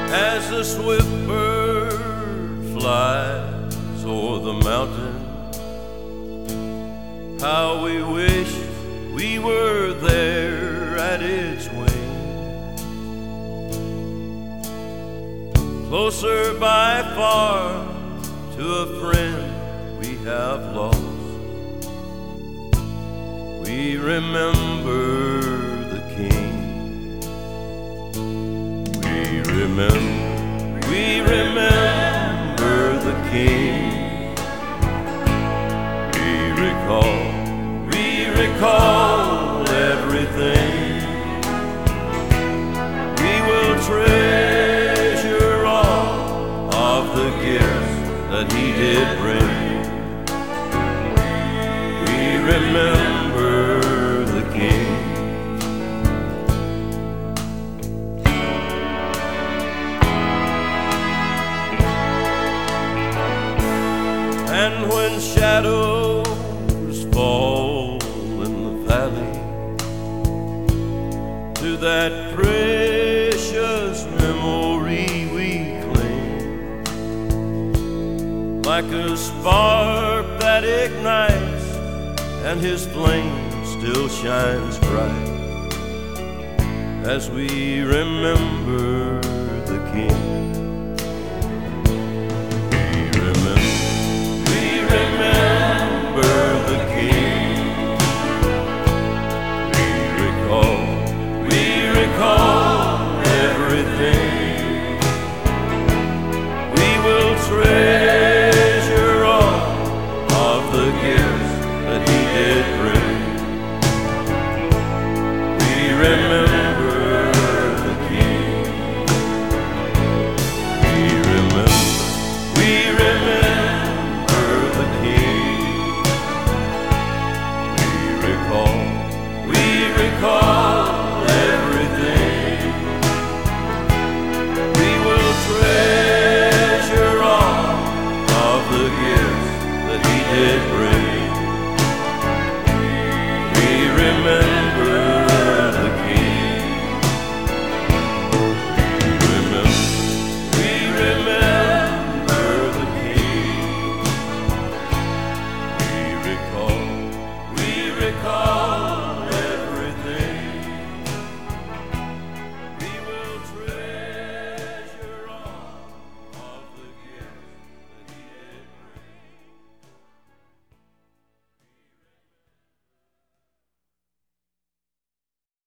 as the swift bird flies o'er the mountain. How we wish we were there at its wing, closer by far to a friend we have lost. We remember the King. We remember the King. We recall everything. We will treasure all of the gifts that he did bring. We remember the King. And when shadows fall in the valley, to that precious memory we cling, like a spark that ignites and his flame still shines bright, as we remember the King.